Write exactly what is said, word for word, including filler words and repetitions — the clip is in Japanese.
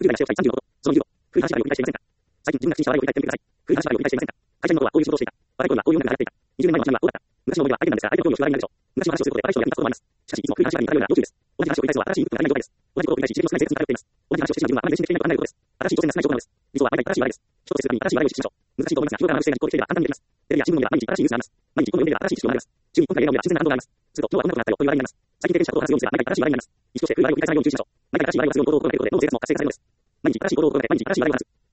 じゅう代の使用者さんじゅうのこと。そのにじゅうご、古い話はよく理解していませんか？最近、自分が不審者はよく理解してください。古い話はよく理解していませんか？会社員の頃はこういう仕事をしていた。若い頃はこういう音楽が流行っていた。にじゅうねんまえの私にはこうだった。昔の思いは相手なんですが、相手の興味を引く話になるでしょう。昔の話をすることで若い人が役に立つこともあります。しかし、いつも古い話が似たような要注意です。同じ話を繰り返すのは新しいインプットがない状態です。同じことを繰り返し、自分の少ない生活に頼っています。同じ話をしてしまう自分はあまり前進できないことがないことです。新しい挑戦が少ない状態なのです。実はあなたに新しい笑いです。人と接するために新しい笑いを意識しましょう。難しいと思いますが、日頃から学ぶ姿勢が実行できていれば簡単にできます。テレビや新聞を見れば毎日新しいニュースがあります。毎日一本の読みで新しい知識を学びます。週にいっぽんかい映画を見れば新鮮な感動があります。すると、今日はこんなことがあったよという笑いになります。最近経験したことを話すようにすれば毎回新しい笑いになります。意識として古い笑いを繰り返さないように注意しましょう。毎回新しい笑いをするように行動を心がけることでどうぞ生活を活性化させるのです。毎日新しい行動を心がけて毎日新しい笑いを話す。